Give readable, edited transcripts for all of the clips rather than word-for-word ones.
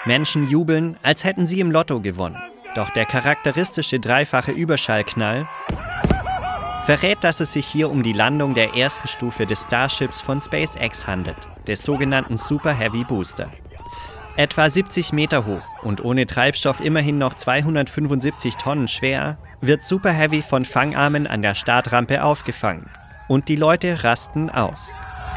Menschen jubeln, als hätten sie im Lotto gewonnen. Doch der charakteristische dreifache Überschallknall verrät, dass es sich hier um die Landung der ersten Stufe des Starships von SpaceX handelt, des sogenannten Super Heavy Booster. Etwa 70 Meter hoch und ohne Treibstoff immerhin noch 275 Tonnen schwer, wird Super Heavy von Fangarmen an der Startrampe aufgefangen. Und die Leute rasten aus.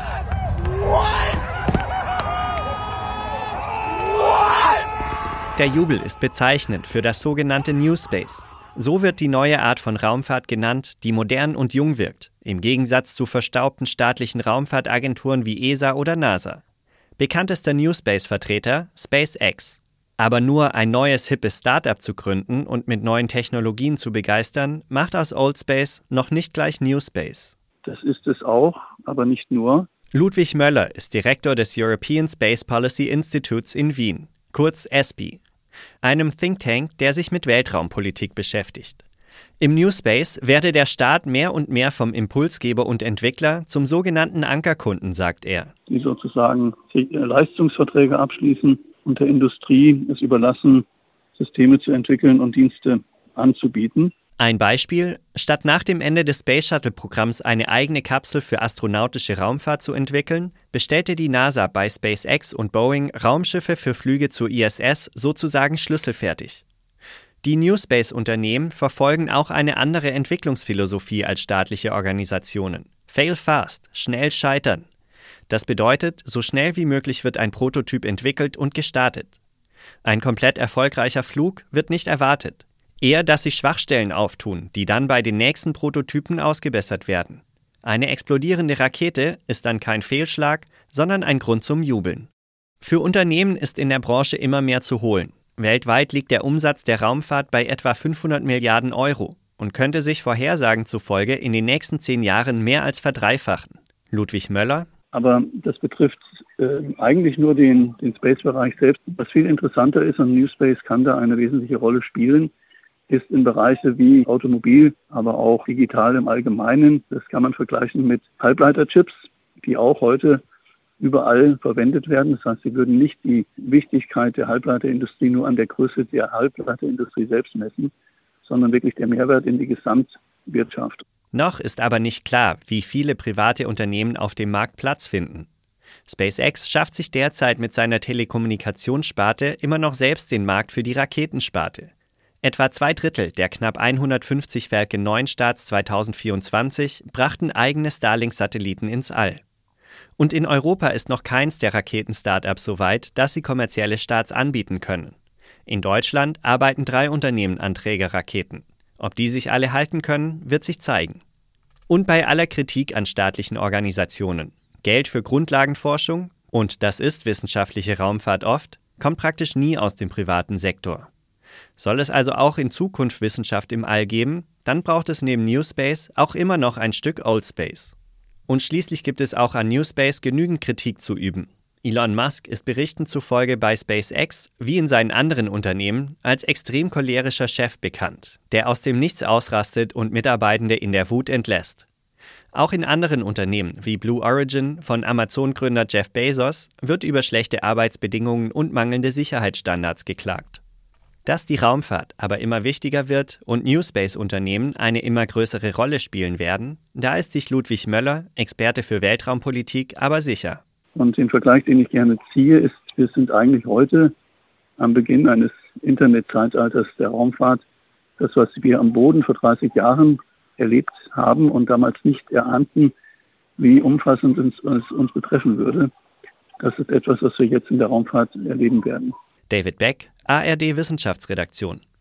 Der Jubel ist bezeichnend für das sogenannte New Space. So wird die neue Art von Raumfahrt genannt, die modern und jung wirkt, im Gegensatz zu verstaubten staatlichen Raumfahrtagenturen wie ESA oder NASA. Bekanntester New Space-Vertreter SpaceX. Aber nur ein neues, hippes Start-up zu gründen und mit neuen Technologien zu begeistern, macht aus Old Space noch nicht gleich New Space. Das ist es auch, aber nicht nur. Ludwig Möller ist Direktor des European Space Policy Institutes in Wien, kurz ESPI, einem Think Tank, der sich mit Weltraumpolitik beschäftigt. Im New Space werde der Staat mehr und mehr vom Impulsgeber und Entwickler zum sogenannten Ankerkunden, sagt er. Die sozusagen Leistungsverträge abschließen und der Industrie es überlassen, Systeme zu entwickeln und Dienste anzubieten. Ein Beispiel: Statt nach dem Ende des Space Shuttle-Programms eine eigene Kapsel für astronautische Raumfahrt zu entwickeln, bestellte die NASA bei SpaceX und Boeing Raumschiffe für Flüge zur ISS sozusagen schlüsselfertig. Die New Space-Unternehmen verfolgen auch eine andere Entwicklungsphilosophie als staatliche Organisationen. Fail fast, schnell scheitern. Das bedeutet, so schnell wie möglich wird ein Prototyp entwickelt und gestartet. Ein komplett erfolgreicher Flug wird nicht erwartet. Eher, dass sich Schwachstellen auftun, die dann bei den nächsten Prototypen ausgebessert werden. Eine explodierende Rakete ist dann kein Fehlschlag, sondern ein Grund zum Jubeln. Für Unternehmen ist in der Branche immer mehr zu holen. Weltweit liegt der Umsatz der Raumfahrt bei etwa 500 Milliarden Euro und könnte sich Vorhersagen zufolge in den nächsten 10 Jahren mehr als verdreifachen. Ludwig Möller: Aber das betrifft eigentlich nur den Space-Bereich selbst. Was viel interessanter ist, und New Space kann da eine wesentliche Rolle spielen, ist in Bereiche wie Automobil, aber auch digital im Allgemeinen. Das kann man vergleichen mit Halbleiterchips, die auch heute überall verwendet werden. Das heißt, sie würden nicht die Wichtigkeit der Halbleiterindustrie nur an der Größe der Halbleiterindustrie selbst messen, sondern wirklich der Mehrwert in die Gesamtwirtschaft. Noch ist aber nicht klar, wie viele private Unternehmen auf dem Markt Platz finden. SpaceX schafft sich derzeit mit seiner Telekommunikationssparte immer noch selbst den Markt für die Raketensparte. Etwa 2/3 der knapp 150 Falcon 9 Starts 2024 brachten eigene Starlink-Satelliten ins All. Und in Europa ist noch keins der Raketen-Startups so weit, dass sie kommerzielle Starts anbieten können. In Deutschland arbeiten 3 Unternehmen an Trägerraketen. Ob die sich alle halten können, wird sich zeigen. Und bei aller Kritik an staatlichen Organisationen, Geld für Grundlagenforschung, und das ist wissenschaftliche Raumfahrt oft, kommt praktisch nie aus dem privaten Sektor. Soll es also auch in Zukunft Wissenschaft im All geben, dann braucht es neben New Space auch immer noch ein Stück Old Space. Und schließlich gibt es auch an New Space genügend Kritik zu üben. Elon Musk ist Berichten zufolge bei SpaceX, wie in seinen anderen Unternehmen, als extrem cholerischer Chef bekannt, der aus dem Nichts ausrastet und Mitarbeitende in der Wut entlässt. Auch in anderen Unternehmen wie Blue Origin von Amazon-Gründer Jeff Bezos wird über schlechte Arbeitsbedingungen und mangelnde Sicherheitsstandards geklagt. Dass die Raumfahrt aber immer wichtiger wird und New Space-Unternehmen eine immer größere Rolle spielen werden, da ist sich Ludwig Möller, Experte für Weltraumpolitik, aber sicher. Und den Vergleich, den ich gerne ziehe, ist, wir sind eigentlich heute am Beginn eines Internetzeitalters der Raumfahrt. Das, was wir am Boden vor 30 Jahren erlebt haben und damals nicht erahnten, wie umfassend es uns betreffen würde, das ist etwas, was wir jetzt in der Raumfahrt erleben werden. David Beck, ARD Wissenschaftsredaktion.